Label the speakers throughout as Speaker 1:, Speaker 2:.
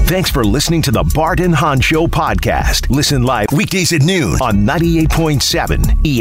Speaker 1: Thanks for listening to the Bart and Hahn Show podcast. Listen live weekdays at noon on 98.7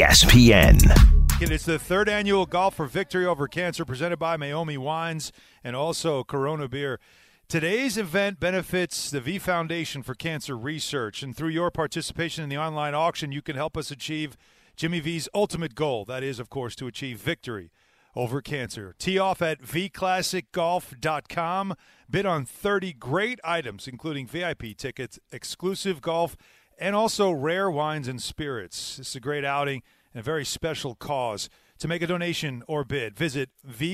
Speaker 1: ESPN.
Speaker 2: It's the third annual Golf for Victory Over Cancer presented by Maomi Wines and also Corona Beer. Today's event benefits the V Foundation for Cancer Research, and through your participation in the online auction, you can help us achieve Jimmy V's ultimate goal. That is, of course, to achieve victory over cancer. Tee off at vclassicgolf.com. Bid on 30 great items, including VIP tickets, exclusive golf, and also rare wines and spirits. This is a great outing and a very special cause. To make a donation or bid, visit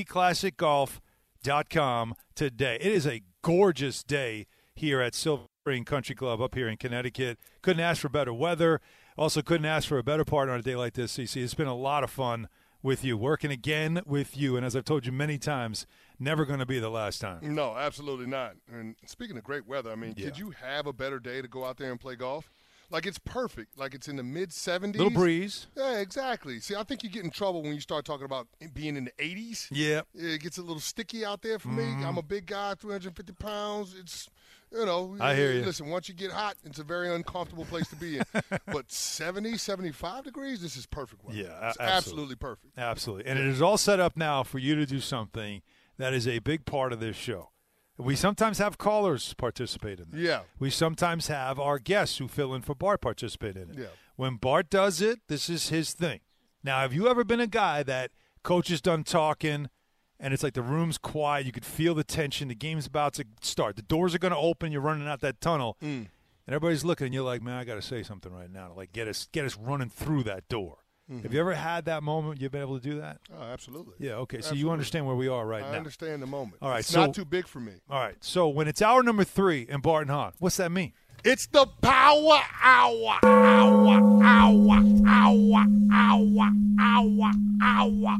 Speaker 2: vclassicgolf.com today. It is a gorgeous day here at Silver Spring Country Club up here in Connecticut. Couldn't ask for better weather. Also couldn't ask for a better partner on a day like this, CC. It's been a lot of fun with you, working again with you. And as I've told you many times, never going to be the last time.
Speaker 3: No, absolutely not. And speaking of great weather, I mean, could you have a better day to go out there and play golf? Like, it's perfect. Like, it's in the mid-70s.
Speaker 2: Little breeze.
Speaker 3: Yeah, exactly. See, I think you get in trouble when you start talking about it being in the 80s.
Speaker 2: Yeah.
Speaker 3: It gets a little sticky out there for me. I'm a big guy, 350 pounds. It's, you know.
Speaker 2: I hear you.
Speaker 3: Listen, once you get hot, it's a very uncomfortable place to be in. But 70, 75 degrees, this is perfect weather.
Speaker 2: Yeah,
Speaker 3: it's absolutely perfect.
Speaker 2: Absolutely. And it is all set up now for you to do something that is a big part of this show. We sometimes have callers participate in this.
Speaker 3: Yeah.
Speaker 2: We sometimes have our guests who fill in for Bart participate in it.
Speaker 3: Yeah.
Speaker 2: When Bart does it, this is his thing. Now, have you ever been a guy that coach is done talking and it's like the room's quiet, you could feel the tension, the game's about to start, the doors are going to open, you're running out that tunnel, and everybody's looking, and you're like, man, I got to say something right now to like get us running through that door. Have you ever had that moment? You've been able to do that?
Speaker 3: Oh, absolutely.
Speaker 2: Yeah, okay. So
Speaker 3: Absolutely.
Speaker 2: you understand where we are right now.
Speaker 3: I understand the moment.
Speaker 2: All right,
Speaker 3: it's
Speaker 2: so,
Speaker 3: not too big for me.
Speaker 2: All right. So when it's hour number 3 in Bart and Hahn, what's that mean?
Speaker 3: It's the power hour, hour, hour, hour, hour, hour, hour.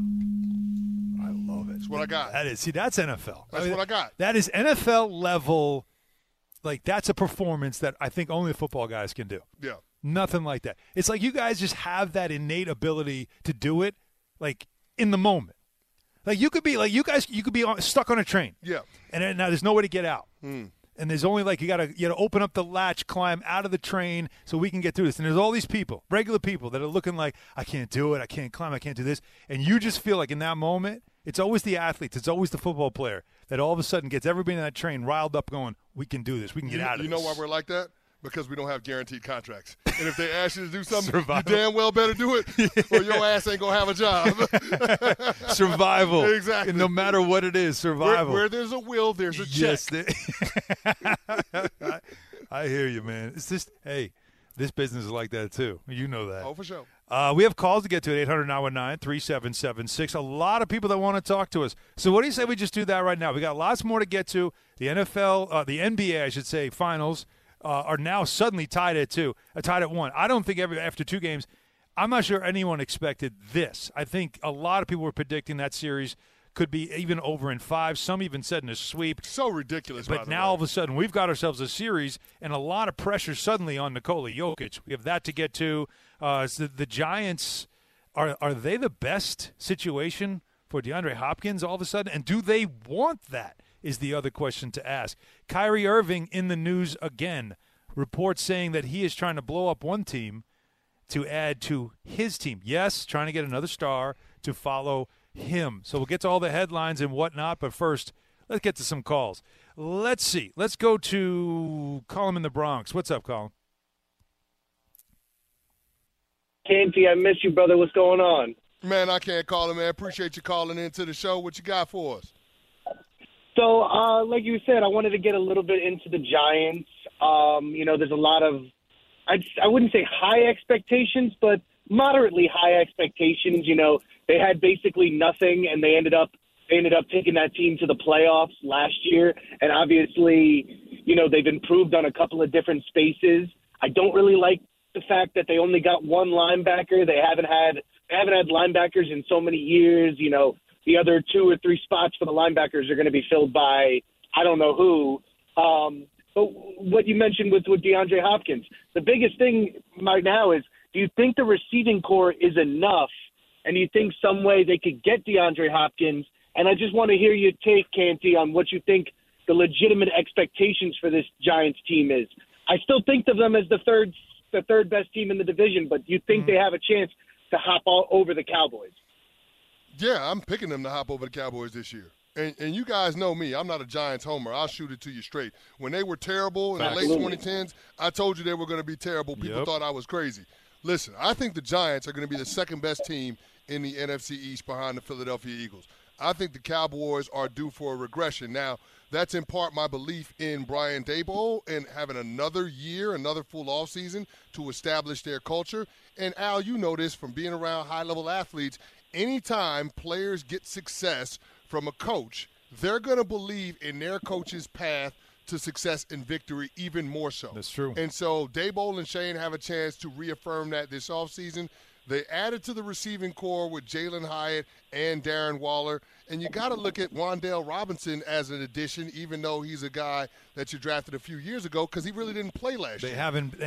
Speaker 2: I love it.
Speaker 3: That's what I got.
Speaker 2: That is. See, that's NFL.
Speaker 3: That's what I got.
Speaker 2: That is NFL level. Like, that's a performance that I think only the football guys can do.
Speaker 3: Yeah.
Speaker 2: Nothing like that. It's like you guys just have that innate ability to do it, like, in the moment. Like, you could be stuck on a train.
Speaker 3: Yeah.
Speaker 2: And then, now there's no way to get out. And there's only, like, you gotta open up the latch, climb out of the train so we can get through this. And there's all these people, regular people, that are looking like, I can't do it, I can't climb, I can't do this. And you just feel like in that moment, it's always the athletes, it's always the football player that all of a sudden gets everybody in that train riled up going, we can do this, we can get out of this.
Speaker 3: You know why we're like that? Because we don't have guaranteed contracts. And if they ask you to do something,
Speaker 2: Survival.
Speaker 3: you damn well better do it or your ass ain't going to have a job.
Speaker 2: Survival.
Speaker 3: Exactly.
Speaker 2: And no matter what it is, survival.
Speaker 3: Where there's a will, there's a check.
Speaker 2: I hear you, man. It's just, hey, this business is like that too. You know that.
Speaker 3: Oh, for sure.
Speaker 2: We have calls to get to at 800-919-3776. A lot of people that want to talk to us. So what do you say we just do that right now? We got lots more to get to. The NFL, the NBA, I should say, finals are now suddenly tied at 1. I don't think after 2 games, I'm not sure anyone expected this. I think a lot of people were predicting that series could be even over in 5. Some even said in a sweep.
Speaker 3: So ridiculous,
Speaker 2: But now all of a sudden we've got ourselves a series and a lot of pressure suddenly on Nikola Jokic. We have that to get to. So the Giants, are they the best situation for DeAndre Hopkins all of a sudden? And do they want that is the other question to ask. Kyrie Irving in the news again. Reports saying that he is trying to blow up one team to add to his team. Yes, trying to get another star to follow him. So we'll get to all the headlines and whatnot, but first, let's get to some calls. Let's see. Let's go to Colin in the Bronx. What's up, Colin?
Speaker 4: Canty, I miss you, brother. What's going on?
Speaker 3: Man, I can't call it, man. Appreciate you calling into the show. What you got for us?
Speaker 4: So, like you said, I wanted to get a little bit into the Giants. There's a lot of, I wouldn't say high expectations, but moderately high expectations. You know, they had basically nothing, and they ended up taking that team to the playoffs last year. And obviously, you know, they've improved on a couple of different spaces. I don't really like the fact that they only got one linebacker. They haven't had linebackers in so many years. You know, the other 2 or 3 spots for the linebackers are going to be filled by I don't know who. But what you mentioned with DeAndre Hopkins, the biggest thing right now is, do you think the receiving core is enough? And do you think some way they could get DeAndre Hopkins? And I just want to hear your take, Canty, on what you think the legitimate expectations for this Giants team is. I still think of them as the third best team in the division, but do you think they have a chance to hop all over the Cowboys?
Speaker 3: Yeah, I'm picking them to hop over the Cowboys this year. And you guys know me. I'm not a Giants homer. I'll shoot it to you straight. When they were terrible in the late 2010s, I told you they were going to be terrible. People thought I was crazy. Listen, I think the Giants are going to be the second best team in the NFC East behind the Philadelphia Eagles. I think the Cowboys are due for a regression. Now, that's in part my belief in Brian Daboll and having another year, another full offseason to establish their culture. And, Al, you know this from being around high-level athletes. Anytime players get success from a coach, they're going to believe in their coach's path to success and victory even more so.
Speaker 2: That's true.
Speaker 3: And so Daboll and Shane have a chance to reaffirm that this offseason. They added to the receiving core with Jalen Hyatt and Darren Waller. And you got to look at Wan'Dale Robinson as an addition, even though he's a guy that you drafted a few years ago because he really didn't play last year.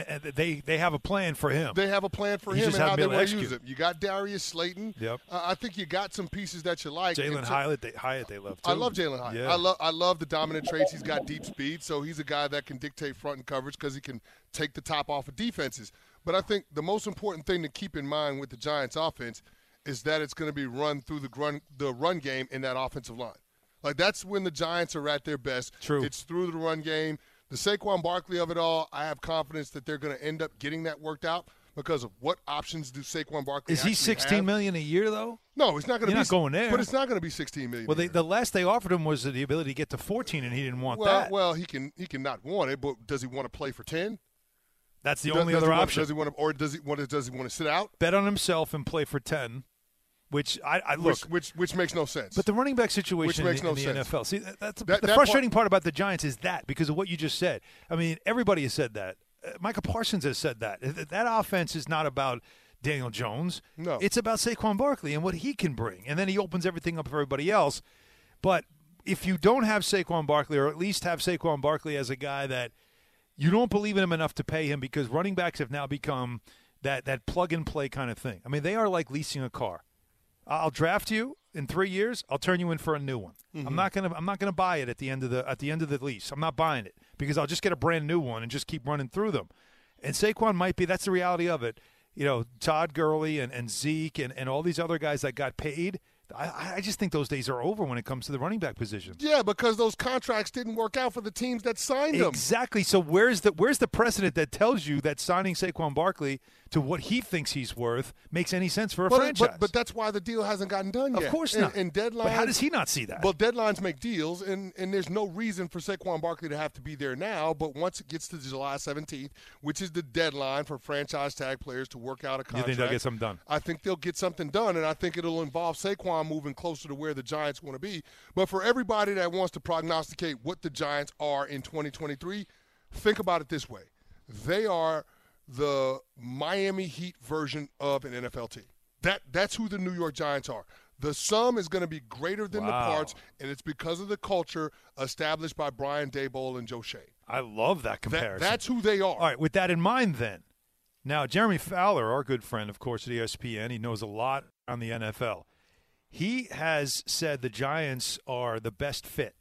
Speaker 2: They have a plan for him.
Speaker 3: They have a plan for him and how they want to use him. You got Darius Slayton.
Speaker 2: Yep.
Speaker 3: I think you got some pieces that you like.
Speaker 2: Jalen Hyatt, they love too.
Speaker 3: I love Jalen Hyatt.
Speaker 2: Yeah.
Speaker 3: I love the dominant traits. He's got deep speed, so he's a guy that can dictate front and coverage because he can take the top off of defenses. But I think the most important thing to keep in mind with the Giants offense is that it's going to be run through the run game in that offensive line. Like, that's when the Giants are at their best.
Speaker 2: True.
Speaker 3: It's through the run game. The Saquon Barkley of it all, I have confidence that they're going to end up getting that worked out because of what options do Saquon Barkley
Speaker 2: Is he $16 million a year, though?
Speaker 3: No, it's not going to be.
Speaker 2: Not going there.
Speaker 3: But it's not going to be $16 million.
Speaker 2: Well, the last they offered him was the ability to get to 14, and he didn't want that.
Speaker 3: Well, he can not want it, but does he want to play for 10?
Speaker 2: That's the only other option.
Speaker 3: Does he want to sit out?
Speaker 2: Bet on himself and play for 10, which I look.
Speaker 3: Which makes no sense.
Speaker 2: But the running back situation in the NFL. See, the frustrating part about the Giants is that because of what you just said. I mean, everybody has said that. Michael Parsons has said that. That offense is not about Daniel Jones.
Speaker 3: No.
Speaker 2: It's about Saquon Barkley and what he can bring. And then he opens everything up for everybody else. But if you don't have Saquon Barkley, or at least have Saquon Barkley as a guy that you don't believe in him enough to pay him, because running backs have now become that plug-and-play kind of thing. I mean, they are like leasing a car. I'll draft you in 3 years. I'll turn you in for a new one. Mm-hmm. I'm not gonna buy it at the end of the lease. I'm not buying it because I'll just get a brand new one and just keep running through them. And Saquon might be. That's the reality of it. You know, Todd Gurley and Zeke and all these other guys that got paid. I just think those days are over when it comes to the running back position.
Speaker 3: Yeah, because those contracts didn't work out for the teams that signed them.
Speaker 2: Exactly. So where's the precedent that tells you that signing Saquon Barkley to what he thinks he's worth makes any sense for a franchise?
Speaker 3: But that's why the deal hasn't gotten done yet.
Speaker 2: Of course not.
Speaker 3: And deadlines.
Speaker 2: But how does he not see that?
Speaker 3: Well, deadlines make deals, and there's no reason for Saquon Barkley to have to be there now. But once it gets to July 17th, which is the deadline for franchise tag players to work out a contract,
Speaker 2: you think they'll get something done?
Speaker 3: I think they'll get something done, and I think it'll involve Saquon moving closer to where the Giants want to be. But for everybody that wants to prognosticate what the Giants are in 2023, think about it this way. They are the Miami Heat version of an NFL team. That's who the New York Giants are. The sum is going to be greater than the parts, and it's because of the culture established by Brian Daboll and Joe Shane.
Speaker 2: I love that comparison.
Speaker 3: That's who they are.
Speaker 2: All right, with that in mind then, now Jeremy Fowler, our good friend, of course, at ESPN, he knows a lot on the NFL. He has said the Giants are the best fit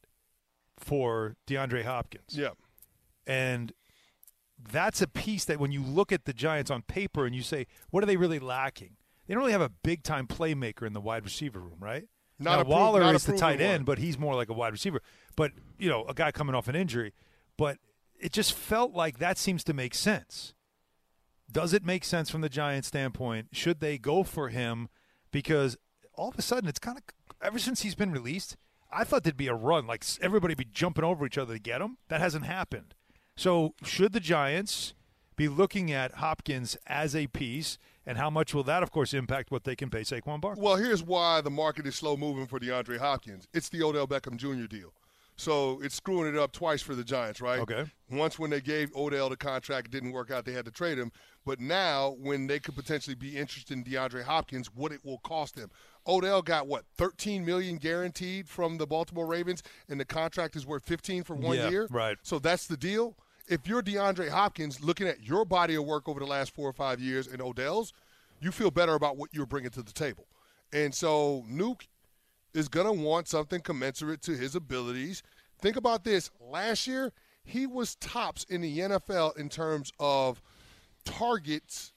Speaker 2: for DeAndre Hopkins.
Speaker 3: Yeah.
Speaker 2: And that's a piece that when you look at the Giants on paper and you say, what are they really lacking? They don't really have a big-time playmaker in the wide receiver room, right? Waller is the tight end, but he's more like a wide receiver. But, you know, a guy coming off an injury. But it just felt like that seems to make sense. Does it make sense from the Giants' standpoint? Should they go for him? Because all of a sudden, it's kind of ever since he's been released, I thought there'd be a run, like everybody be jumping over each other to get him. That hasn't happened. So should the Giants be looking at Hopkins as a piece, and how much will that, of course, impact what they can pay Saquon Barkley?
Speaker 3: Well, here's why the market is slow moving for DeAndre Hopkins. It's the Odell Beckham Jr. deal. So it's screwing it up twice for the Giants, right?
Speaker 2: Okay.
Speaker 3: Once when they gave Odell the contract, it didn't work out, they had to trade him. But now when they could potentially be interested in DeAndre Hopkins, what it will cost them. Odell got, $13 million guaranteed from the Baltimore Ravens, and the contract is worth $15 for 1 year?
Speaker 2: Right.
Speaker 3: So that's the deal. If you're DeAndre Hopkins, looking at your body of work over the last 4 or 5 years and Odell's, you feel better about what you're bringing to the table. And so Nuke is going to want something commensurate to his abilities. Think about this. Last year, he was tops in the NFL in terms of targets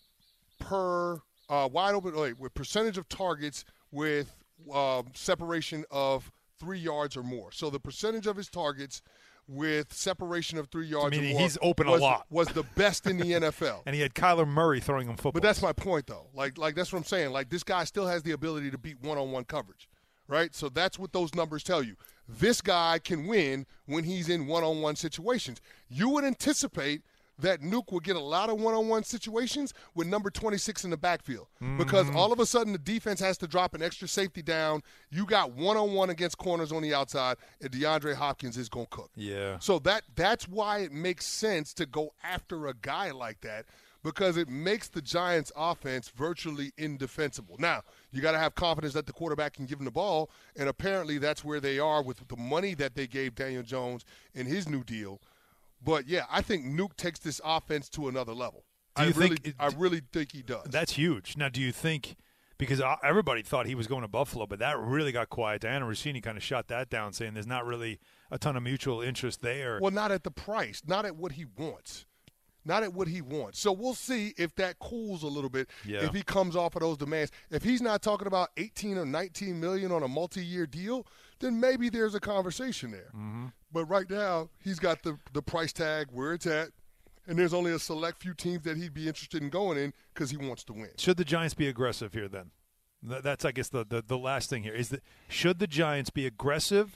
Speaker 3: per wide open, with percentage of targets with separation of 3 yards or more. So the percentage of his targets with separation of 3 yards or more
Speaker 2: he's open a lot.
Speaker 3: Was the best in the NFL.
Speaker 2: And he had Kyler Murray throwing him football.
Speaker 3: But that's my point, though. Like that's what I'm saying. Like, this guy still has the ability to beat one-on-one coverage, right? So that's what those numbers tell you. This guy can win when he's in one-on-one situations. You would anticipate that Nuke would get a lot of one-on-one situations with number 26 in the backfield, because all of a sudden the defense has to drop an extra safety down. You got one-on-one against corners on the outside, and DeAndre Hopkins is going to cook.
Speaker 2: Yeah.
Speaker 3: So that's why it makes sense to go after a guy like that, because it makes the Giants' offense virtually indefensible. Now, you got to have confidence that the quarterback can give him the ball, and apparently that's where they are with the money that they gave Daniel Jones in his new deal. But, yeah, I think Nuke takes this offense to another level. I really think he does.
Speaker 2: That's huge. Now, do you think – because everybody thought he was going to Buffalo, but that really got quiet. Diana Rossini kind of shut that down, saying there's not really a ton of mutual interest there.
Speaker 3: Well, not at the price, not at what he wants. Not at what he wants. So we'll see if that cools a little bit, if he comes off of those demands. If he's not talking about $18 or $19 million on a multi-year deal, then maybe there's a conversation there. Mm-hmm. But right now, he's got the price tag where it's at, and there's only a select few teams that he'd be interested in going in because he wants to win.
Speaker 2: Should the Giants be aggressive here then? That's, I guess, the last thing here. Should the Giants be aggressive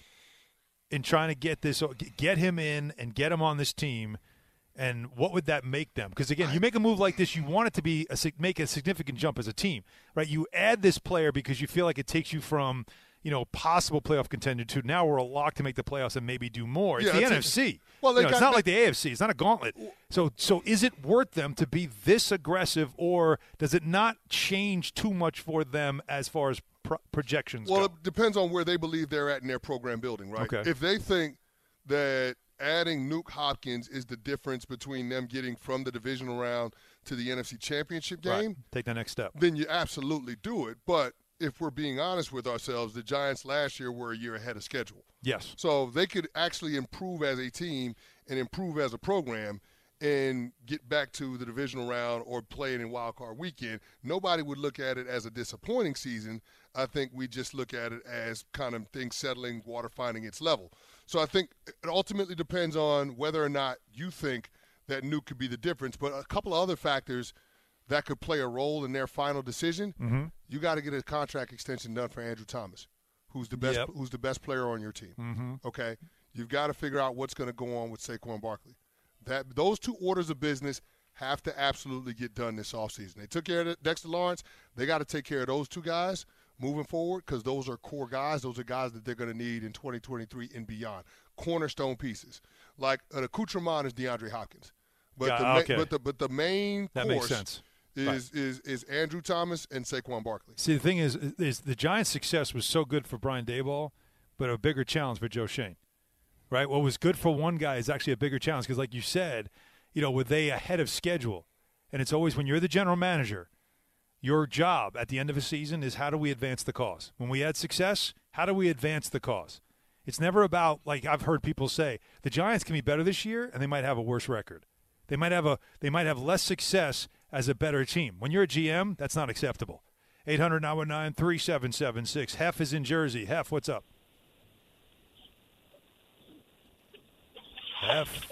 Speaker 2: in trying to get him in and get him on this team? And what would that make them? Because, again, you make a move like this, you want it to be make a significant jump as a team, right? You add this player because you feel like it takes you from, possible playoff contender to now we're a lock to make the playoffs and maybe do more. It's the NFC. Well, it's not like the AFC. It's not a gauntlet. So is it worth them to be this aggressive, or does it not change too much for them as far as projections go?
Speaker 3: Well, it depends on where they believe they're at in their program building, right?
Speaker 2: Okay.
Speaker 3: If they think that adding Nuke Hopkins is the difference between them getting from the divisional round to the NFC Championship game.
Speaker 2: Right. Take the next step.
Speaker 3: Then you absolutely do it. But if we're being honest with ourselves, the Giants last year were a year ahead of schedule.
Speaker 2: Yes.
Speaker 3: So they could actually improve as a team and improve as a program and get back to the divisional round or playing in Wild Card Weekend. Nobody would look at it as a disappointing season. I think we just look at it as kind of things settling, water finding its level. So I think it ultimately depends on whether or not you think that Nuke could be the difference. But a couple of other factors that could play a role in their final decision, you got to get a contract extension done for Andrew Thomas, who's the best player on your team. Mm-hmm. Okay? You've got to figure out what's going to go on with Saquon Barkley. Those two orders of business have to absolutely get done this offseason. They took care of Dexter Lawrence. They got to take care of those two guys moving forward, because those are core guys. Those are guys that they're going to need in 2023 and beyond. Cornerstone pieces. Like an accoutrement is DeAndre Hopkins. But the main
Speaker 2: that
Speaker 3: course
Speaker 2: makes sense.
Speaker 3: Is Andrew Thomas and Saquon Barkley.
Speaker 2: See, the thing is the Giants' success was so good for Brian Daboll, but a bigger challenge for Joe Schoen. Right? What was good for one guy is actually a bigger challenge, because like you said, were they ahead of schedule? And it's always when you're the general manager, your job at the end of a season is how do we advance the cause? When we had success, how do we advance the cause? It's never about, like I've heard people say, the Giants can be better this year and they might have a worse record. They might have less success as a better team. When you're a GM, that's not acceptable. 800-919-3776. Hef is in Jersey. Hef, what's up? Hef.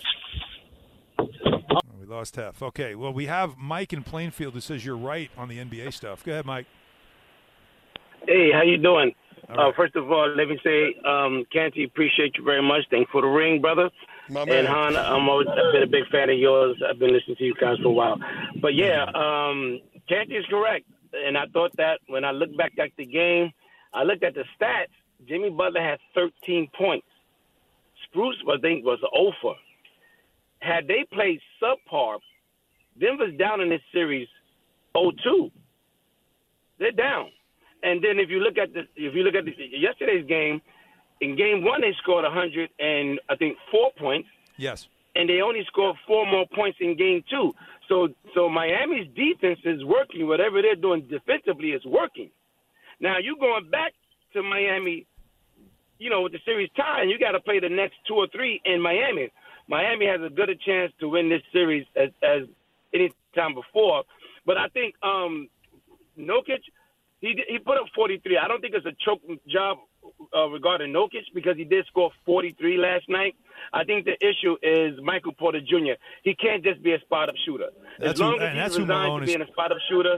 Speaker 2: We lost Hef. Okay, well, we have Mike in Plainfield who says you're right on the NBA stuff. Go ahead, Mike.
Speaker 5: Hey, how you doing?
Speaker 2: Right.
Speaker 5: First of all, let me say, Canty, appreciate you very much. Thanks for the ring, brother.
Speaker 3: My man.
Speaker 5: And Han, I've been a big fan of yours. I've been listening to you guys for a while. But yeah, Canty is correct. And I thought that when I looked back at the game, I looked at the stats. Jimmy Butler had 13 points. Spruce, I think, was 0 for. Had they played subpar, Denver's down in this series 0-2. They're down. And then if you look at yesterday's game, in game one they scored 104 points.
Speaker 2: Yes.
Speaker 5: And they only scored 4 more points in game two. So Miami's defense is working. Whatever they're doing defensively is working. Now you going back to Miami with the series tying, you got to play the next 2 or 3 in Miami. Miami has a good chance to win this series as any time before. But I think Nurkic, he put up 43. I don't think it's a choke job regarding Nurkic because he did score 43 last night. I think the issue is Michael Porter Jr. He can't just be a spot-up shooter. As long as he's resigned to being a spot-up shooter,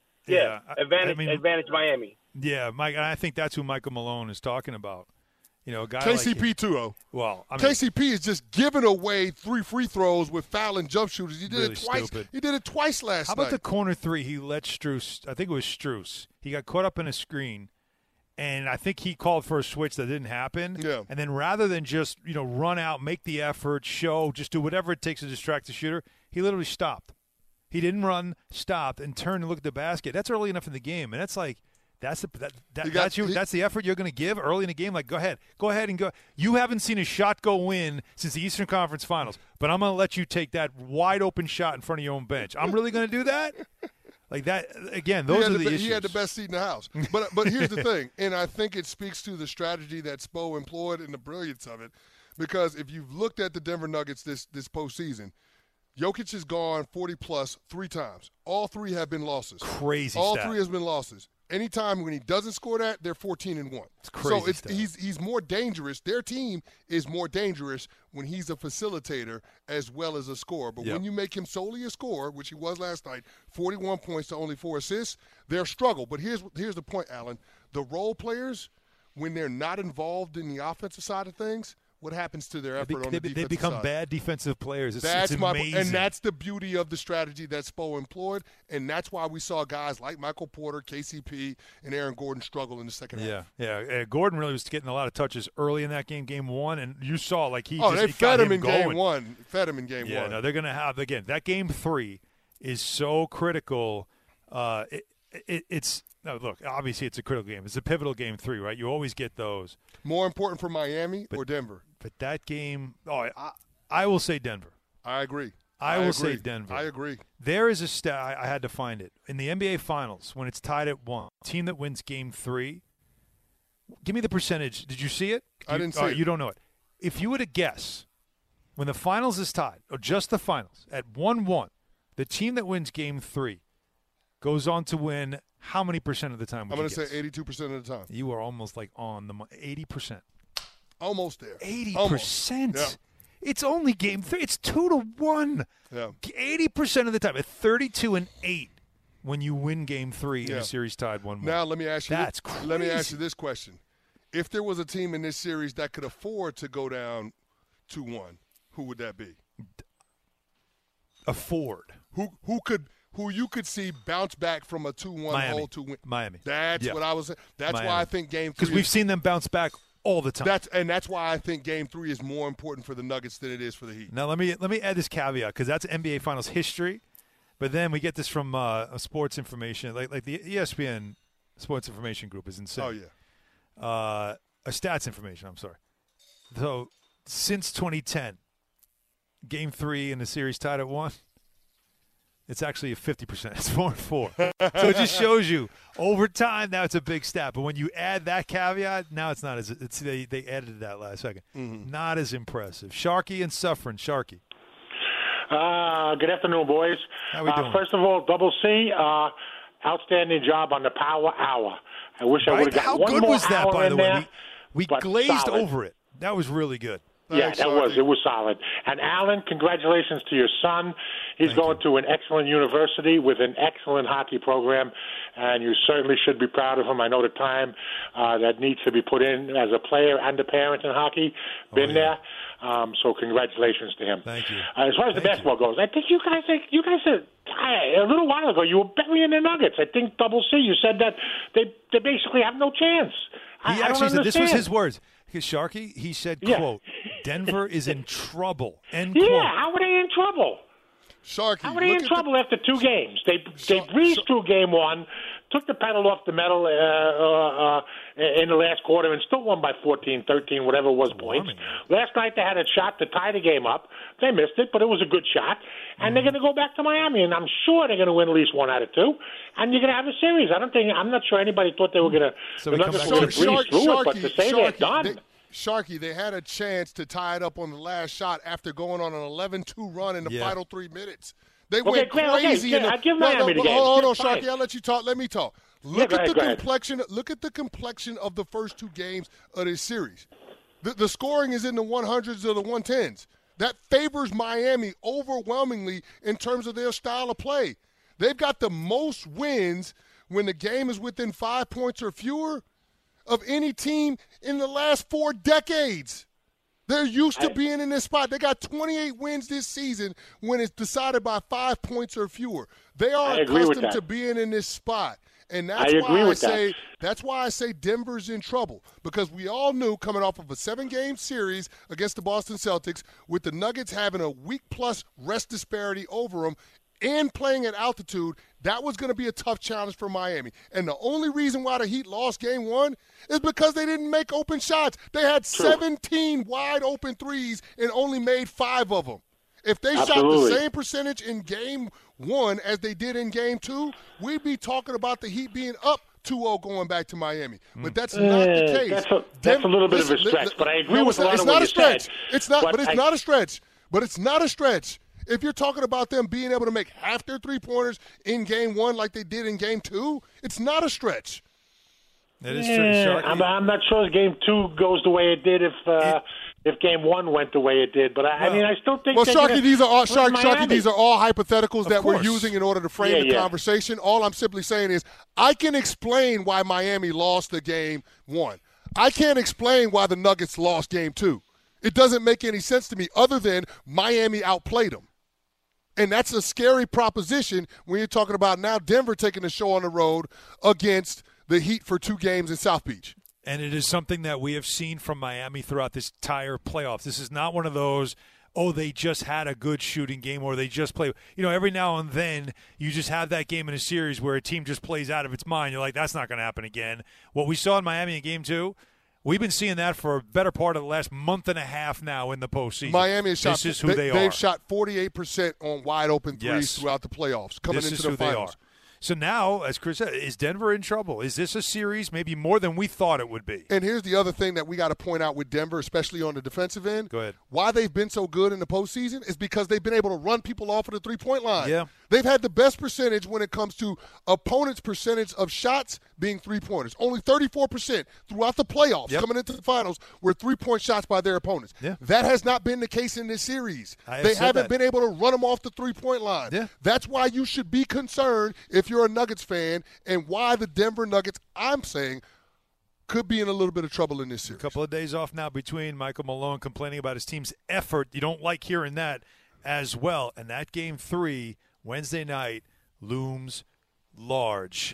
Speaker 5: advantage Miami.
Speaker 2: Yeah, Mike, I think that's who Michael Malone is talking about. A guy
Speaker 3: KCP
Speaker 2: like
Speaker 3: too, though.
Speaker 2: Well,
Speaker 3: KCP is just giving away 3 free throws with fouling jump shooters. He did
Speaker 2: really
Speaker 3: it twice.
Speaker 2: Stupid.
Speaker 3: He did it twice last night.
Speaker 2: How about the corner 3? He let Strus. I think it was Strus. He got caught up in a screen, and I think he called for a switch that didn't happen.
Speaker 3: Yeah.
Speaker 2: And then rather than just run out, make the effort, just do whatever it takes to distract the shooter, he literally stopped. He didn't run, stopped, and turned and looked at the basket. That's early enough in the game, and that's like. That's the effort you're going to give early in the game. Like, go ahead and go. You haven't seen a shot go in since the Eastern Conference Finals, but I'm going to let you take that wide open shot in front of your own bench. I'm really going to do that? Like that again. Those are the issues.
Speaker 3: He had the best seat in the house. But here's the thing, and I think it speaks to the strategy that Spo employed and the brilliance of it, because if you've looked at the Denver Nuggets this postseason, Jokic has gone 40-plus 3 times. All 3 have been losses.
Speaker 2: Crazy.
Speaker 3: All
Speaker 2: stat.
Speaker 3: 3 has been losses. Anytime when he doesn't score that, they're 14-1.
Speaker 2: It's crazy.
Speaker 3: So he's more dangerous. Their team is more dangerous when he's a facilitator as well as a scorer. But when you make him solely a scorer, which he was last night, 41 points to only 4 assists, they're struggle. But here's the point, Alan. The role players, when they're not involved in the offensive side of things, what happens to their effort on the defensive side? They become
Speaker 2: bad defensive players. It's amazing.
Speaker 3: And that's the beauty of the strategy that Spo employed, and that's why we saw guys like Michael Porter, KCP, and Aaron Gordon struggle in the second half.
Speaker 2: Yeah. Gordon really was getting a lot of touches early in that game 1, and you saw
Speaker 3: they fed him in game 1.
Speaker 2: Yeah, no, they're going to have, again, that game 3 is so critical. Look, obviously it's a critical game. It's a pivotal game 3, right? You always get those.
Speaker 3: More important for Miami or Denver?
Speaker 2: But that game, I will say Denver.
Speaker 3: I agree.
Speaker 2: I will say Denver.
Speaker 3: I agree.
Speaker 2: There is a stat, I had to find it. In the NBA Finals, when it's tied at 1, team that wins game 3, give me the percentage. Did you see it?
Speaker 3: I didn't see it.
Speaker 2: You don't know it. If you were to guess, when the finals is tied, or just the finals, at 1-1, the team that wins game 3 goes on to win how many percent of the time?
Speaker 3: I'm going to say 82% of the time.
Speaker 2: You are almost like on the 80%.
Speaker 3: Almost there.
Speaker 2: 80%.
Speaker 3: Yeah.
Speaker 2: It's only game 3. It's 2-1.
Speaker 3: Yeah.
Speaker 2: 80% of the time. At 32-8 when you win game 3 in a series tied 1-1.
Speaker 3: Now let me ask you.
Speaker 2: That's crazy.
Speaker 3: Let me ask you this question: if there was a team in this series that could afford to go down 2-1, who would that be?
Speaker 2: Afford.
Speaker 3: Who you could see bounce back from a 2-1 hole to win?
Speaker 2: Miami.
Speaker 3: That's what I was saying. That's
Speaker 2: Miami.
Speaker 3: why I think game 3
Speaker 2: because we've seen them bounce back all the time.
Speaker 3: That's why I think game 3 is more important for the Nuggets than it is for the Heat.
Speaker 2: Now let me add this caveat because that's NBA Finals history, but then we get this from a sports information like the ESPN Sports Information Group is insane.
Speaker 3: Oh yeah.
Speaker 2: A stats information. I'm sorry. So since 2010, game 3 in the series tied at 1. It's actually a 50%. It's 4-4. So it just shows you over time. Now it's a big stat, but when you add that caveat, now it's not as. They edited that last second. Mm-hmm. Not as impressive. Sharky and Suffering. Sharky.
Speaker 6: Good afternoon, boys.
Speaker 2: How we doing?
Speaker 6: First of all, Double C, outstanding job on the Power Hour. I wish I would have got one more hour in there. How good was that,
Speaker 2: by the way? We glazed
Speaker 6: solid.
Speaker 2: Over it. That was really good.
Speaker 6: Yeah, that was. It was solid. And Alan, congratulations to your son. He's going to an excellent university with an excellent hockey program, and you certainly should be proud of him. I know the time that needs to be put in as a player and a parent in hockey, there. So congratulations to him.
Speaker 2: Thank you.
Speaker 6: As far as the basketball goes, I think you guys said a little while ago you were burying the Nuggets. I think Double C, you said that they basically have no chance.
Speaker 2: He actually said, this was his words. Sharky, he said, quote, Denver is in trouble, end quote.
Speaker 6: Yeah, how are they in trouble?
Speaker 3: Sharky,
Speaker 6: how are they in trouble after 2 games? They breezed through game 1, took the pedal off the metal in the last quarter, and still won by 14, 13, whatever it was points. Last night they had a shot to tie the game up. They missed it, but it was a good shot. And they're going to go back to Miami, and I'm sure they're going to win at least 1 out of 2. And you're going to have a series. I'm not sure anybody thought they were going to.
Speaker 2: So
Speaker 6: they're not going to breeze through it, but to say they're done.
Speaker 3: Sharky, they had a chance to tie it up on the last shot after going on an 11-2 run in the final 3 minutes. They went crazy.
Speaker 6: I give Miami the game.
Speaker 3: Hold on, Sharky. I'll let you talk. Let me talk. Look at the complexion. Look at the complexion of the first 2 games of this series. The scoring is in the 100s or the 110s. That favors Miami overwhelmingly in terms of their style of play. They've got the most wins when the game is within 5 points or fewer of any team in the last 4 decades. They're used to being in this spot. They got 28 wins this season when it's decided by 5 points or fewer. They are accustomed to being in this spot. And that's why I say Denver's in trouble, because we all knew coming off of a 7-game series against the Boston Celtics with the Nuggets having a week-plus rest disparity over them and playing at altitude, that was going to be a tough challenge for Miami. And the only reason why the Heat lost Game 1 is because they didn't make open shots. They had 17 wide-open threes and only made 5 of them. If they shot the same percentage in Game 1 as they did in Game 2, we'd be talking about the Heat being up 2-0 going back to Miami. But that's not the case.
Speaker 6: That's a little bit of a stretch, but I agree with a lot of what you said.
Speaker 3: It's not a stretch. But it's not a stretch. If you're talking about them being able to make half their three-pointers in Game 1 like they did in Game 2, it's not a stretch.
Speaker 2: That is true.
Speaker 6: I'm not sure if Game 2 goes the way it did if Game 1 went the way it did. But I mean, I still think.
Speaker 3: Well, Sharky, these are all hypotheticals that we're using in order to frame the conversation. All I'm simply saying is I can explain why Miami lost the Game 1. I can't explain why the Nuggets lost Game 2. It doesn't make any sense to me other than Miami outplayed them. And that's a scary proposition when you're talking about now Denver taking the show on the road against the Heat for 2 games in South Beach.
Speaker 2: And it is something that we have seen from Miami throughout this entire playoffs. This is not one of those, they just had a good shooting game or they just play. Every now and then you just have that game in a series where a team just plays out of its mind. You're like, that's not going to happen again. What we saw in Miami in Game 2, we've been seeing that for a better part of the last month and a half now in the postseason.
Speaker 3: Miami has shot.
Speaker 2: This is who they are.
Speaker 3: They've shot 48% on wide open threes throughout the playoffs, coming into the finals.
Speaker 2: So now, as Chris said, is Denver in trouble? Is this a series maybe more than we thought it would be?
Speaker 3: And here's the other thing that we got to point out with Denver, especially on the defensive end.
Speaker 2: Go ahead.
Speaker 3: Why they've been so good in the postseason is because they've been able to run people off of the three-point line.
Speaker 2: Yeah.
Speaker 3: They've had the best percentage when it comes to opponents' percentage of shots being three-pointers. Only 34% throughout the playoffs coming into the finals were three-point shots by their opponents.
Speaker 2: Yeah.
Speaker 3: That has not been the case in this series. They haven't been able to run them off the three-point line.
Speaker 2: Yeah.
Speaker 3: That's why you should be concerned if you're a Nuggets fan and why the Denver Nuggets, I'm saying, could be in a little bit of trouble in this series.
Speaker 2: A couple of days off now between Michael Malone complaining about his team's effort. You don't like hearing that as well. And that Game 3, Wednesday night, looms large.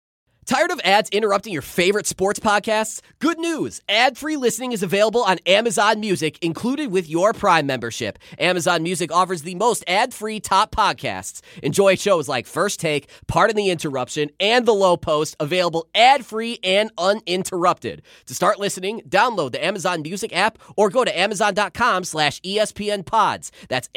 Speaker 7: Tired of ads interrupting your favorite sports podcasts? Good news! Ad-free listening is available on Amazon Music, included with your Prime membership. Amazon Music offers the most ad-free top podcasts. Enjoy shows like First Take, Pardon the Interruption, and The Low Post, available ad-free and uninterrupted. To start listening, download the Amazon Music app or go to Amazon.com/ESPN Pods. That's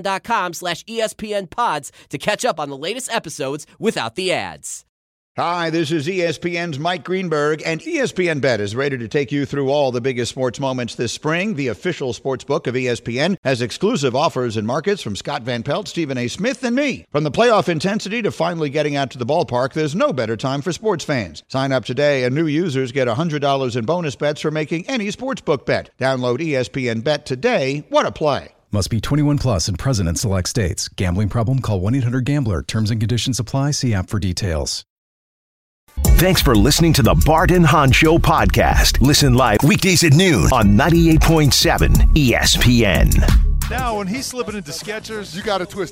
Speaker 7: Amazon.com/ESPN Pods to catch up on the latest episodes without the ads.
Speaker 8: Hi, this is ESPN's Mike Greenberg, and ESPN Bet is ready to take you through all the biggest sports moments this spring. The official sports book of ESPN has exclusive offers and markets from Scott Van Pelt, Stephen A. Smith, and me. From the playoff intensity to finally getting out to the ballpark, there's no better time for sports fans. Sign up today, and new users get $100 in bonus bets for making any sportsbook bet. Download ESPN Bet today. What a play.
Speaker 9: Must be 21 plus and present in select states. Gambling problem? Call 1-800-GAMBLER. Terms and conditions apply. See app for details.
Speaker 1: Thanks for listening to the Bart and Hahn Show podcast. Listen live weekdays at noon on 98.7 ESPN.
Speaker 2: Now, when he's slipping into Skechers,
Speaker 3: you got to twist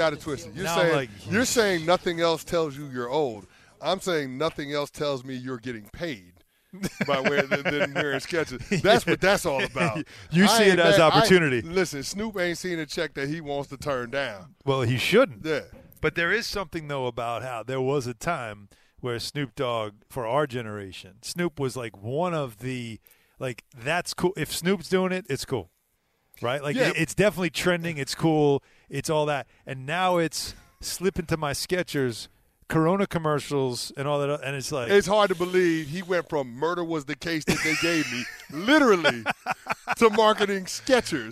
Speaker 3: it. You're saying nothing else tells you you're old. I'm saying nothing else tells me you're getting paid by wearing Skechers. That's what that's all about.
Speaker 2: You see it as opportunity.
Speaker 3: Listen, Snoop ain't seen a check that he wants to turn down.
Speaker 2: Well, he shouldn't.
Speaker 3: Yeah.
Speaker 2: But there is something, though, about how there was a time where Snoop Dogg, for our generation, Snoop was like one of the, like, that's cool. If Snoop's doing it, it's cool, right? Like, it's definitely trending. It's cool. It's all that. And now it's slip into my Skechers Corona commercials and all that, and it's like
Speaker 3: it's hard to believe he went from murder was the case that they gave me, literally, to marketing Skechers.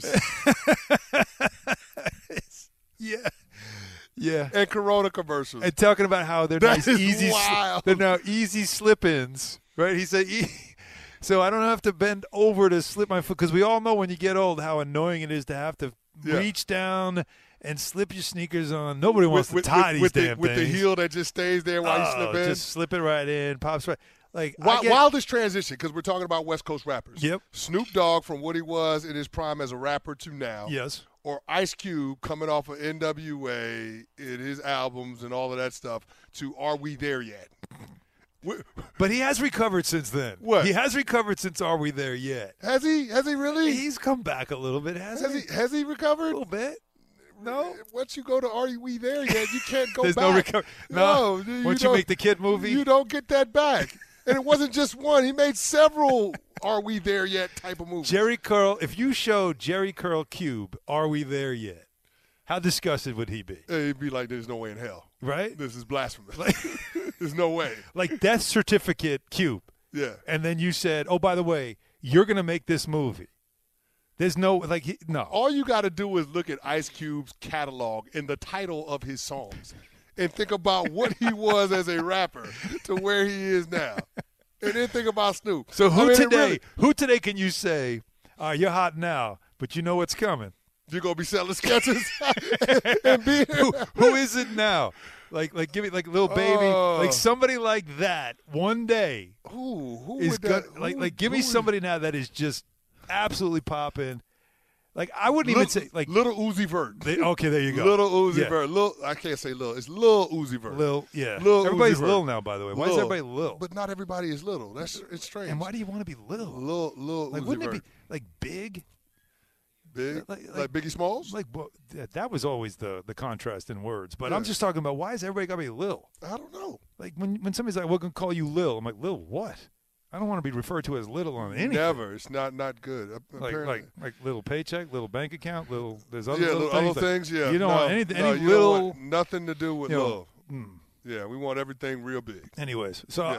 Speaker 2: Yeah,
Speaker 3: and Corona commercials,
Speaker 2: and talking about how they're
Speaker 3: that
Speaker 2: nice, easy, they're now easy slip-ins, right? He said, so I don't have to bend over to slip my foot, because we all know when you get old how annoying it is to have to reach down and slip your sneakers on. Nobody wants to tie these damn things.
Speaker 3: With the heel that just stays there while you slip in.
Speaker 2: Just slip it right in, pops right. Like
Speaker 3: wildest transition, because we're talking about West Coast rappers.
Speaker 2: Yep.
Speaker 3: Snoop Dogg from what he was in his prime as a rapper to now.
Speaker 2: Yes.
Speaker 3: Or Ice Cube coming off of NWA in his albums and all of that stuff to Are We There Yet?
Speaker 2: But he has recovered since then.
Speaker 3: What?
Speaker 2: He has recovered since Are We There Yet?
Speaker 3: Has he? Has he really?
Speaker 2: He's come back a little bit, hasn't he?
Speaker 3: Has he recovered?
Speaker 2: A little bit. No.
Speaker 3: Once you go to Are We There Yet, you can't go
Speaker 2: There's
Speaker 3: back.
Speaker 2: no recovery. No. Once you make the Kid movie,
Speaker 3: you don't get that back. And it wasn't just one. He made several Are We There Yet type of movies.
Speaker 2: Jerry Curl, if you showed Jerry Curl Cube, Are We There Yet? How disgusted would he be?
Speaker 3: He'd be like, there's no way in hell.
Speaker 2: Right?
Speaker 3: This is blasphemous. There's no way.
Speaker 2: Like Death Certificate Cube.
Speaker 3: Yeah.
Speaker 2: And then you said, oh, by the way, you're going to make this movie. There's no, no.
Speaker 3: All you got to do is look at Ice Cube's catalog and the title of his songs and think about what he was as a rapper to where he is now. And then think about Snoop.
Speaker 2: So who today can you say, you're hot now, but you know what's coming?
Speaker 3: You're going to be selling Skechers and beer.
Speaker 2: Who is it now? Like give me like Lil Baby, like somebody like that one day.
Speaker 3: Who
Speaker 2: is
Speaker 3: would that?
Speaker 2: Give me somebody now that is just absolutely popping. Like I wouldn't even say like
Speaker 3: Little Uzi Vert.
Speaker 2: Okay, there you go.
Speaker 3: Little Uzi Vert. I can't say Lil. It's Lil Uzi Vert.
Speaker 2: Everybody's Lil now, by the way. Why is everybody Lil?
Speaker 3: But not everybody is little. It's strange.
Speaker 2: And why do you want to be Lil?
Speaker 3: Lil
Speaker 2: like,
Speaker 3: Uzi
Speaker 2: wouldn't
Speaker 3: Vert.
Speaker 2: it be like big?
Speaker 3: Big? Like Biggie Smalls?
Speaker 2: Like that was always the contrast in words. But I'm just talking about why is everybody got to be Lil?
Speaker 3: I don't know.
Speaker 2: Like when somebody's like, we're going to call you Lil. I'm like, Lil what? I don't want to be referred to as little on anything.
Speaker 3: Never. It's not good.
Speaker 2: Like little paycheck, little bank account, little. There's other
Speaker 3: little
Speaker 2: things.
Speaker 3: Other things. Yeah.
Speaker 2: You don't want any
Speaker 3: you
Speaker 2: little.
Speaker 3: Don't want nothing to do with love. Yeah, we want everything real big.
Speaker 2: Anyways, so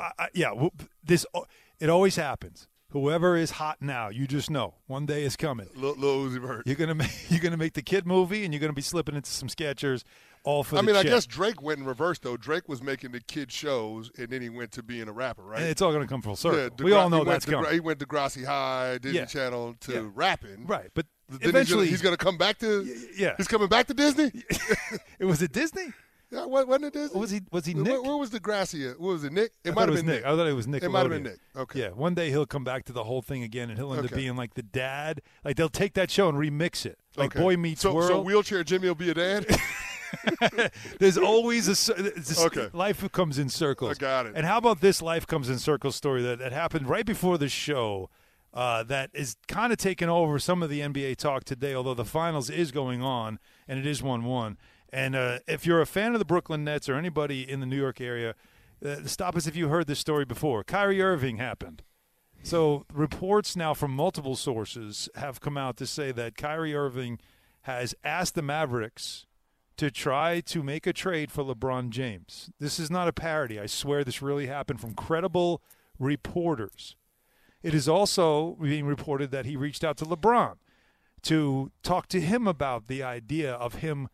Speaker 2: it always happens. Whoever is hot now, you just know one day is coming.
Speaker 3: Lil Uzi Vert.
Speaker 2: You're gonna make the Kid movie, and you're gonna be slipping into some Skechers. All for
Speaker 3: I guess Drake went in reverse, though. Drake was making the kid shows, and then he went to being a rapper, right?
Speaker 2: And it's all going to come full circle. Yeah, we all know that's coming.
Speaker 3: He went to Grassy High, Disney Channel to rapping.
Speaker 2: Right, but
Speaker 3: then
Speaker 2: eventually
Speaker 3: he's going to come back to he's coming back to Disney?
Speaker 2: Was it Disney?
Speaker 3: Yeah, wasn't it Disney?
Speaker 2: Was he Nick?
Speaker 3: Where was the Grassy at? What was it, Nick?
Speaker 2: It might have been Nick. I thought it was Nick.
Speaker 3: It might have been Nick. Okay.
Speaker 2: Yeah, one day he'll come back to the whole thing again, and he'll end up being like the dad. Like they'll take that show and remix it. Like Boy Meets World.
Speaker 3: So Wheelchair Jimmy will be a dad?
Speaker 2: There's always life comes in circles.
Speaker 3: I got it.
Speaker 2: And how about this life comes in circles story that happened right before the show that is kind of taking over some of the NBA talk today, although the finals is going on and it is 1-1. And if you're a fan of the Brooklyn Nets or anybody in the New York area, stop us if you heard this story before. Kyrie Irving happened. So reports now from multiple sources have come out to say that Kyrie Irving has asked the Mavericks to try to make a trade for LeBron James. This is not a parody. I swear this really happened from credible reporters. It is also being reported that he reached out to LeBron to talk to him about the idea of him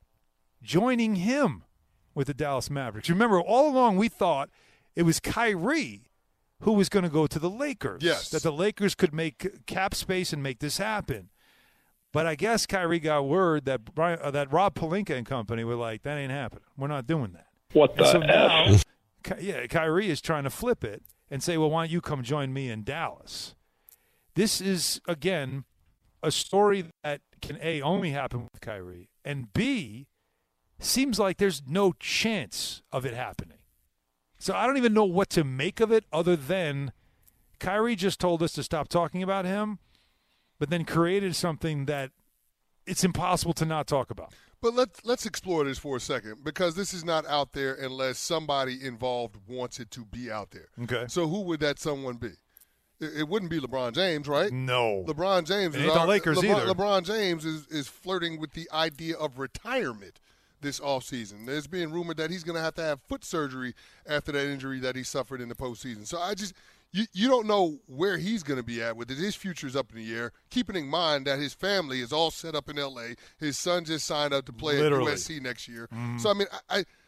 Speaker 2: joining him with the Dallas Mavericks. Remember, all along we thought it was Kyrie who was going to go to the Lakers.
Speaker 3: Yes.
Speaker 2: That the Lakers could make cap space and make this happen. But I guess Kyrie got word that that Rob Pelinka and company were like, that ain't happening. We're not doing that.
Speaker 6: What the
Speaker 2: F? Now, Kyrie is trying to flip it and say, well, why don't you come join me in Dallas? This is, again, a story that can, A, only happen with Kyrie, and B, seems like there's no chance of it happening. So I don't even know what to make of it other than Kyrie just told us to stop talking about him, but then created something that it's impossible to not talk about.
Speaker 3: But let's explore this for a second, because this is not out there unless somebody involved wants it to be out there.
Speaker 2: Okay.
Speaker 3: So who would that someone be? It wouldn't be LeBron James, right?
Speaker 2: No.
Speaker 3: LeBron James
Speaker 2: ain't the Lakers either.
Speaker 3: LeBron James is flirting with the idea of retirement. this offseason. There's being rumored that he's going to have foot surgery after that injury that he suffered in the postseason. So you don't know where he's going to be at with it. His future's up in the air, keeping in mind that his family is all set up in L.A. His son just signed up to play at USC next year. Mm-hmm. So, I mean,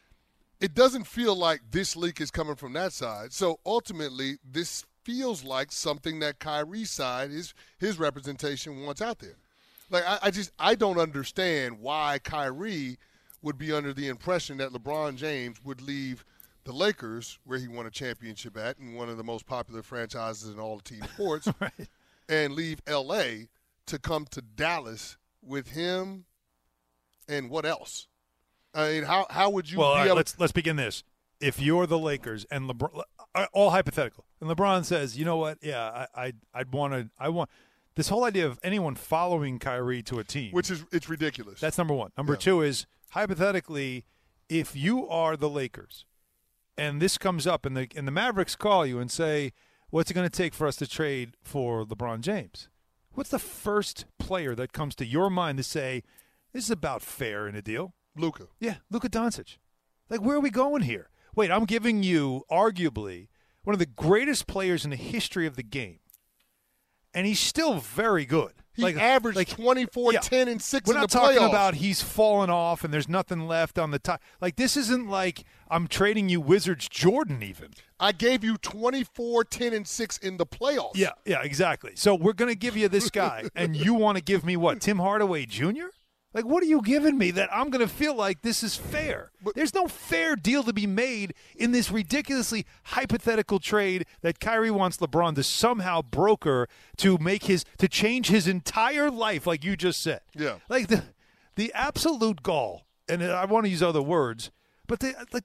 Speaker 3: it doesn't feel like this leak is coming from that side. So, ultimately, this feels like something that Kyrie's side, his representation, wants out there. Like, I don't understand why Kyrie would be under the impression that LeBron James would leave the Lakers, where he won a championship at, and one of the most popular franchises in all of team sports, right, and leave L.A. to come to Dallas with him and what else? I mean, how would you be able
Speaker 2: let's begin this. If you're the Lakers and LeBron, all hypothetical, and LeBron says, you know what, yeah, I want this whole idea of anyone following Kyrie to a team.
Speaker 3: It's ridiculous.
Speaker 2: That's number one. Number two is, hypothetically, if you are the Lakers and this comes up and the Mavericks call you and say, what's it going to take for us to trade for LeBron James? What's the first player that comes to your mind to say, this is about fair in a deal?
Speaker 3: Luka.
Speaker 2: Yeah, Luka Doncic. Like, where are we going here? Wait, I'm giving you arguably one of the greatest players in the history of the game. And he's still very good.
Speaker 3: He averaged 24, 10, and 6 in the playoffs.
Speaker 2: We're not talking about he's fallen off and there's nothing left on the top. Like, this isn't like I'm trading you Wizards Jordan even.
Speaker 3: I gave you 24, 10, and 6 in the playoffs.
Speaker 2: Yeah, exactly. So we're going to give you this guy, and you want to give me what, Tim Hardaway Jr.? Like, what are you giving me that I'm going to feel like this is fair? There's no fair deal to be made in this ridiculously hypothetical trade that Kyrie wants LeBron to somehow broker to change his entire life, like you just said.
Speaker 3: Yeah.
Speaker 2: Like the absolute gall, and I want to use other words, but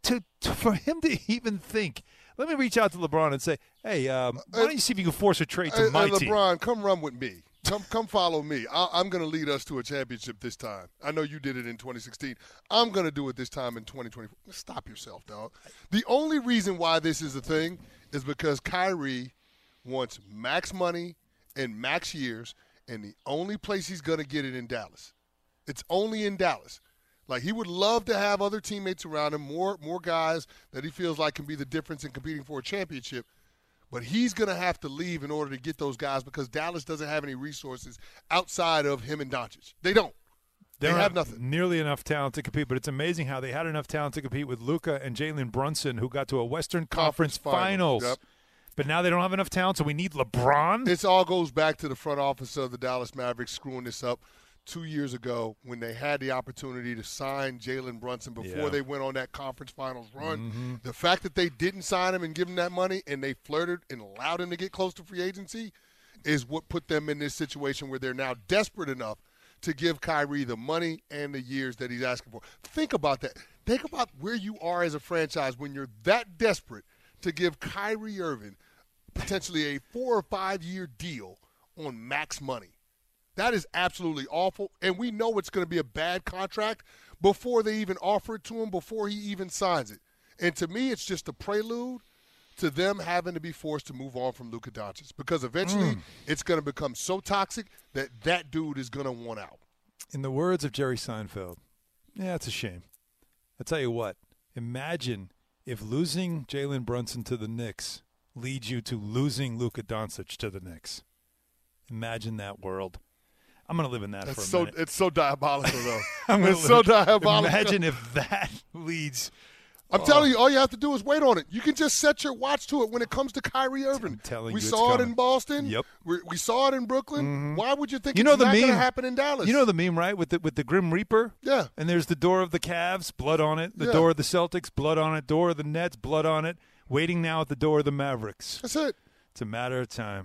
Speaker 2: for him to even think, let me reach out to LeBron and say, hey, why don't you see if you can force a trade to my team?
Speaker 3: LeBron, come run with me. Come follow me. I'm going to lead us to a championship this time. I know you did it in 2016. I'm going to do it this time in 2024. Stop yourself, dog. The only reason why this is a thing is because Kyrie wants max money and max years, and the only place he's going to get it in Dallas. It's only in Dallas. Like, he would love to have other teammates around him, more guys that he feels like can be the difference in competing for a championship. But he's going to have to leave in order to get those guys because Dallas doesn't have any resources outside of him and Doncic. They don't. They have nothing.
Speaker 2: Nearly enough talent to compete, but it's amazing how they had enough talent to compete with Luka and Jalen Brunson, who got to a Western Conference Finals.
Speaker 3: Yep.
Speaker 2: But now they don't have enough talent, so we need LeBron?
Speaker 3: This all goes back to the front office of the Dallas Mavericks screwing this up 2 years ago when they had the opportunity to sign Jalen Brunson before they went on that conference finals run. Mm-hmm. The fact that they didn't sign him and give him that money and they flirted and allowed him to get close to free agency is what put them in this situation where they're now desperate enough to give Kyrie the money and the years that he's asking for. Think about that. Think about where you are as a franchise when you're that desperate to give Kyrie Irving potentially a 4 or 5 year deal on max money. That is absolutely awful, and we know it's going to be a bad contract before they even offer it to him, before he even signs it. And to me, it's just a prelude to them having to be forced to move on from Luka Doncic because eventually it's going to become so toxic that dude is going to want out.
Speaker 2: In the words of Jerry Seinfeld, yeah, it's a shame. I'll tell you what, imagine if losing Jalen Brunson to the Knicks leads you to losing Luka Doncic to the Knicks. Imagine that world. I'm going to live in that for a minute.
Speaker 3: It's so diabolical, though. It's so diabolical.
Speaker 2: Imagine if that leads.
Speaker 3: I'm telling you, all you have to do is wait on it. You can just set your watch to it when it comes to Kyrie Irving.
Speaker 2: We
Speaker 3: saw it in Boston.
Speaker 2: Yep.
Speaker 3: We saw it in Brooklyn. Mm-hmm. Why would you think
Speaker 2: it's
Speaker 3: not going to happen in Dallas?
Speaker 2: You know the meme, right? With the Grim Reaper?
Speaker 3: Yeah.
Speaker 2: And there's the door of the Cavs, blood on it. The door of the Celtics, blood on it. Door of the Nets, blood on it. Waiting now at the door of the Mavericks.
Speaker 3: That's it.
Speaker 2: It's a matter of time.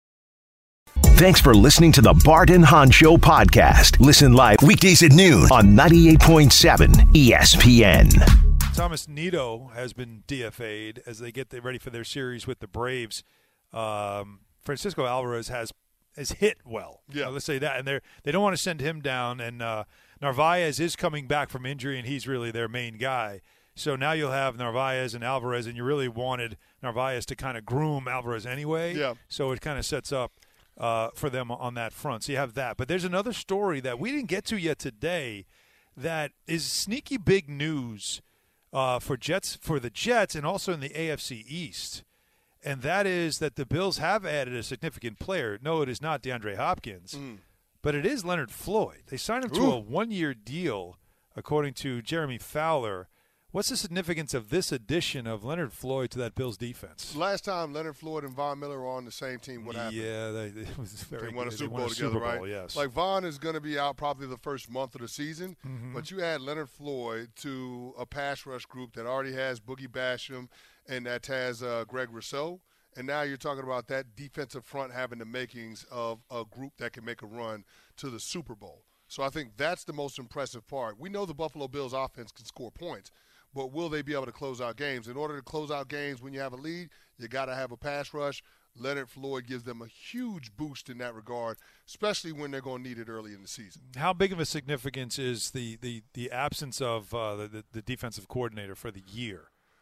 Speaker 1: Thanks for listening to the Bart and Hahn Show podcast. Listen live weekdays at noon on 98.7 ESPN.
Speaker 2: Thomas Nido has been DFA'd as they get ready for their series with the Braves. Francisco Alvarez has hit well.
Speaker 3: Yeah.
Speaker 2: Let's say that. And they don't want to send him down. And Narvaez is coming back from injury, and he's really their main guy. So now you'll have Narvaez and Alvarez, and you really wanted Narvaez to kind of groom Alvarez anyway.
Speaker 3: Yeah.
Speaker 2: So it kind of sets up for them on that front. So you have that. But there's another story that we didn't get to yet today that is sneaky big news for the Jets and also in the AFC East. And that is that the Bills have added a significant player. No, it is not DeAndre Hopkins, but it is Leonard Floyd. They signed him to a one-year deal, according to Jeremy Fowler. What's the significance of this addition of Leonard Floyd to that Bills defense?
Speaker 3: Last time Leonard Floyd and Von Miller were on the same team, what happened?
Speaker 2: Yeah, it was very
Speaker 3: They won a
Speaker 2: good.
Speaker 3: Super Bowl together, right?
Speaker 2: Yes.
Speaker 3: Like, Von is going to be out probably the first month of the season, but you add Leonard Floyd to a pass rush group that already has Boogie Basham and that has Greg Rousseau, and now you're talking about that defensive front having the makings of a group that can make a run to the Super Bowl. So I think that's the most impressive part. We know the Buffalo Bills offense can score points, but will they be able to close out games? In order to close out games when you have a lead, you got to have a pass rush. Leonard Floyd gives them a huge boost in that regard, especially when they're going to need it early in the season.
Speaker 2: How big of a significance is the absence of the defensive coordinator for the year?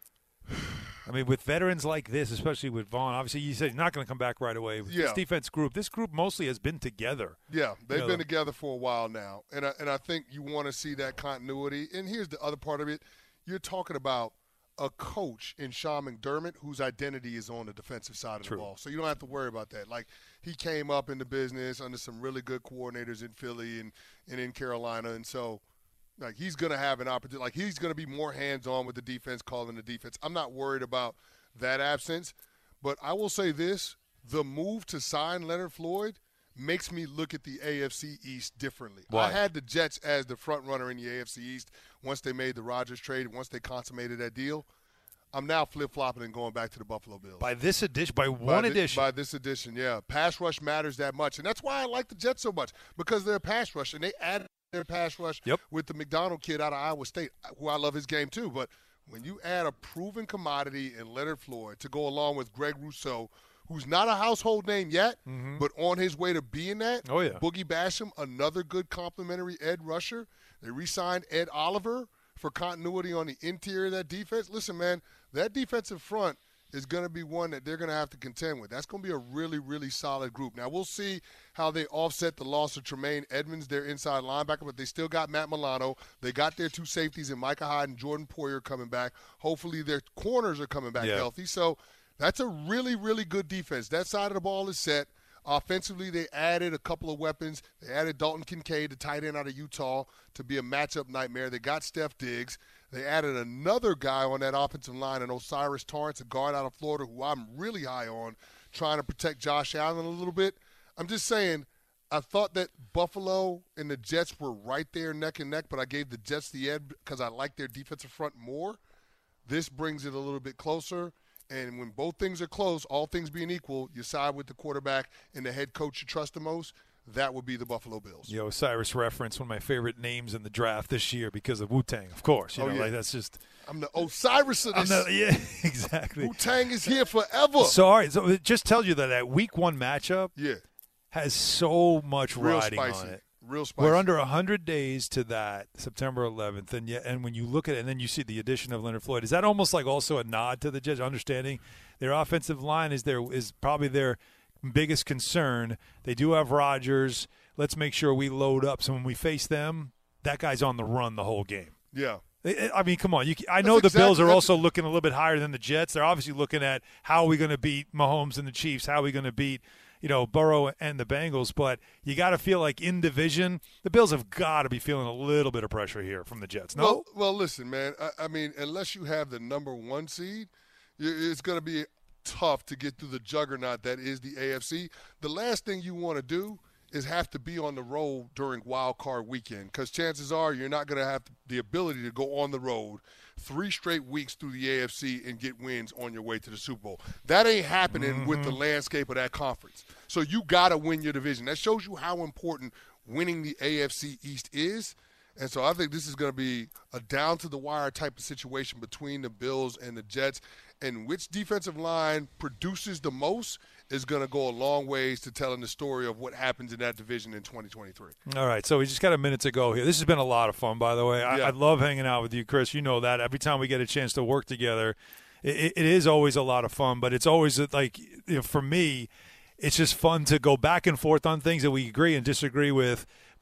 Speaker 2: I mean, with veterans like this, especially with Vaughn, obviously you said he's not going to come back right away. This defense group, this group mostly has been together.
Speaker 3: Yeah, they've been together for a while now, and I think you want to see that continuity. And here's the other part of it. You're talking about a coach in Sean McDermott whose identity is on the defensive side of the ball. So you don't have to worry about that. Like, he came up in the business under some really good coordinators in Philly and in Carolina. And so, like, he's going to have an opportunity. Like, he's going to be more hands-on with the defense, calling the defense. I'm not worried about that absence. But I will say this, the move to sign Leonard Floyd makes me look at the AFC East differently.
Speaker 2: Why?
Speaker 3: I had the Jets as the front runner in the AFC East once they made the Rodgers trade, once they consummated that deal. I'm now flip-flopping and going back to the Buffalo Bills.
Speaker 2: By this addition, by one addition.
Speaker 3: By this addition, yeah. Pass rush matters that much. And that's why I like the Jets so much, because they're a pass rush, and they added their pass rush with the McDonald kid out of Iowa State, who I love his game too. But when you add a proven commodity in Leonard Floyd to go along with Greg Rousseau, who's not a household name yet, but on his way to being that.
Speaker 2: Oh, yeah.
Speaker 3: Boogie Basham, another good complimentary edge rusher. They re-signed Ed Oliver for continuity on the interior of that defense. Listen, man, that defensive front is going to be one that they're going to have to contend with. That's going to be a really, really solid group. Now, we'll see how they offset the loss of Tremaine Edmonds, their inside linebacker, but they still got Matt Milano. They got their two safeties in Micah Hyde and Jordan Poyer coming back. Hopefully their corners are coming back healthy. So that's a really, really good defense. That side of the ball is set. Offensively, they added a couple of weapons. They added Dalton Kincaid, the tight end out of Utah, to be a matchup nightmare. They got Steph Diggs. They added another guy on that offensive line, an Osiris Torrance, a guard out of Florida, who I'm really high on, trying to protect Josh Allen a little bit. I'm just saying, I thought that Buffalo and the Jets were right there neck and neck, but I gave the Jets the edge because I like their defensive front more. This brings it a little bit closer. And when both things are close, all things being equal, you side with the quarterback and the head coach you trust the most. That would be the Buffalo Bills.
Speaker 2: You know, Osiris reference, one of my favorite names in the draft this year because of Wu-Tang, of course. You know, like that's just –
Speaker 3: I'm the Osiris of this.
Speaker 2: Yeah, exactly.
Speaker 3: Wu-Tang is here forever.
Speaker 2: Sorry. So it just tells you that week one matchup has so much
Speaker 3: real
Speaker 2: riding
Speaker 3: spicy.
Speaker 2: on it.
Speaker 3: Real spicy.
Speaker 2: We're under 100 days to that, September 11th, and when you look at it, and then you see the addition of Leonard Floyd, is that almost like also a nod to the Jets, understanding their offensive line is probably their biggest concern. They do have Rodgers. Let's make sure we load up. So when we face them, that guy's on the run the whole game.
Speaker 3: Yeah.
Speaker 2: I mean, come on. I know the Bills are also looking a little bit higher than the Jets. They're obviously looking at how are we going to beat Mahomes and the Chiefs, how are we going to beat Burrow and the Bengals, but you got to feel like in division, the Bills have got to be feeling a little bit of pressure here from the Jets. No?
Speaker 3: Well, listen, man. I mean, unless you have the number one seed, it's going to be tough to get through the juggernaut that is the AFC. The last thing you want to do is have to be on the road during wild card weekend, because chances are you're not going to have the ability to go on the road 3 straight weeks through the AFC and get wins on your way to the Super Bowl. That ain't happening with the landscape of that conference. So you got to win your division. That shows you how important winning the AFC East is. And so I think this is going to be a down-to-the-wire type of situation between the Bills and the Jets. And which defensive line produces the most is going to go a long ways to telling the story of what happens in that division in 2023.
Speaker 2: All right, so we just got a minute to go here. This has been a lot of fun, by the way. I love hanging out with you, Chris. You know that. Every time we get a chance to work together, it is always a lot of fun. But it's always like, for me, it's just fun to go back and forth on things that we agree and disagree with.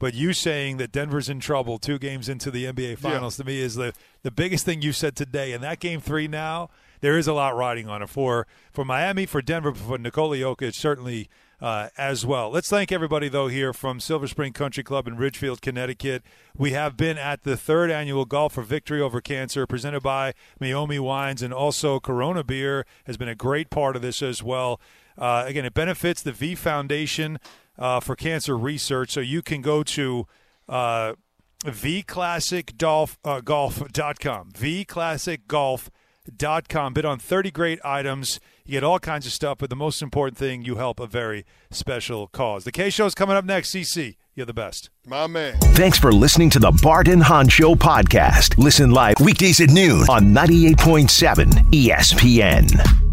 Speaker 2: But you saying that Denver's in trouble 2 games into the NBA Finals to me is the biggest thing you said today. And that Game 3 now, there is a lot riding on it for Miami, for Denver, for Nikola Jokic, certainly as well. Let's thank everybody, though, here from Silver Spring Country Club in Ridgefield, Connecticut. We have been at the 3rd annual Golf for Victory Over Cancer presented by Meiomi Wines, and also Corona Beer has been a great part of this as well. Again, it benefits the V Foundation for Cancer Research, so you can go to vclassicgolf.com, vclassicgolf.com. Bid on 30 great items. You get all kinds of stuff, but the most important thing, you help a very special cause. The K-Show's coming up next. CC, you're the best.
Speaker 3: My man.
Speaker 1: Thanks for listening to the Bart and Hahn Show podcast. Listen live weekdays at noon on 98.7 ESPN.